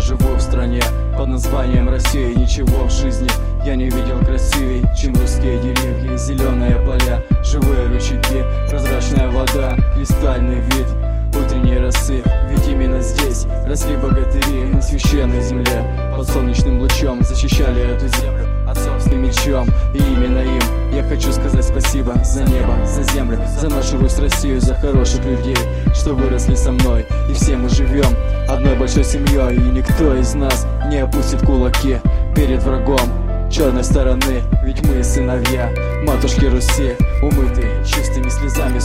живу в стране под названием Россия. Ничего в жизни я не видел красивей, чем русские деревья, зеленые поля, живые ручейки, прозрачная вода, кристальный вид утренней росы. Ведь именно здесь росли богатыри на священной земле. Под солнечным лучом защищали эту землю отцовским мечом. И именно им я хочу сказать спасибо за небо, за землю, за нашу Русь, Россию, за хороших людей, что выросли со мной. И все мы живем одной большой семьей, и никто из нас не опустит кулаки перед врагом черной стороны. Ведь мы сыновья матушки Руси, умытые чистыми слезами